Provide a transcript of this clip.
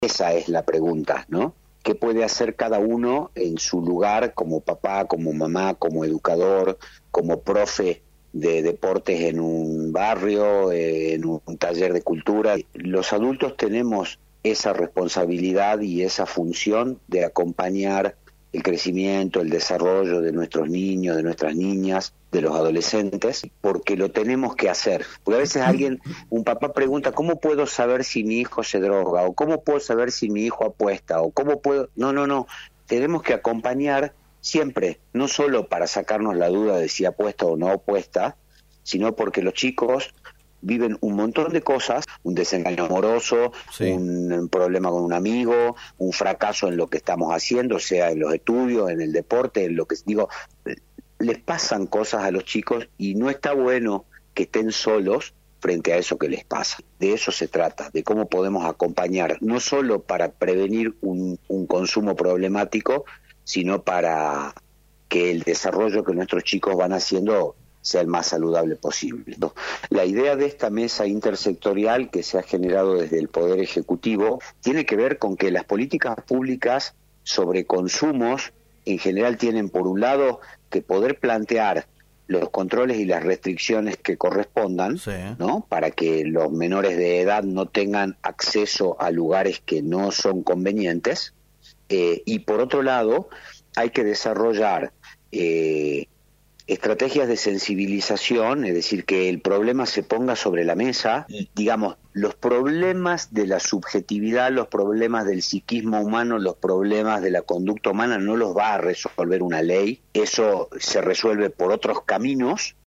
Esa es la pregunta, ¿no? ¿Qué puede hacer cada uno en su lugar como papá, como mamá, como educador, como profe de deportes en un barrio, en un taller de cultura? Los adultos tenemos esa responsabilidad y esa función de acompañar el crecimiento, el desarrollo de nuestros niños, de nuestras niñas, de los adolescentes, porque lo tenemos que hacer. Porque a veces un papá pregunta, ¿cómo puedo saber si mi hijo se droga? ¿O cómo puedo saber si mi hijo apuesta? ¿O cómo puedo...? No. Tenemos que acompañar siempre, no solo para sacarnos la duda de si apuesta o no apuesta, sino porque los chicos viven un montón de cosas, un desengaño amoroso, Sí. un problema con un amigo, un fracaso en lo que estamos haciendo, sea en los estudios, en el deporte, en lo que digo, les pasan cosas a los chicos y no está bueno que estén solos frente a eso que les pasa. De eso se trata, de cómo podemos acompañar, no solo para prevenir un consumo problemático, sino para que el desarrollo que nuestros chicos van haciendo sea el más saludable posible. La idea de esta mesa intersectorial que se ha generado desde el Poder Ejecutivo tiene que ver con que las políticas públicas sobre consumos en general tienen, por un lado, que poder plantear los controles y las restricciones que correspondan, Sí. ¿no? Para que los menores de edad no tengan acceso a lugares que no son convenientes, y por otro lado hay que desarrollar estrategias de sensibilización, es decir, que el problema se ponga sobre la mesa. Digamos, los problemas de la subjetividad, los problemas del psiquismo humano, los problemas de la conducta humana no los va a resolver una ley, eso se resuelve por otros caminos,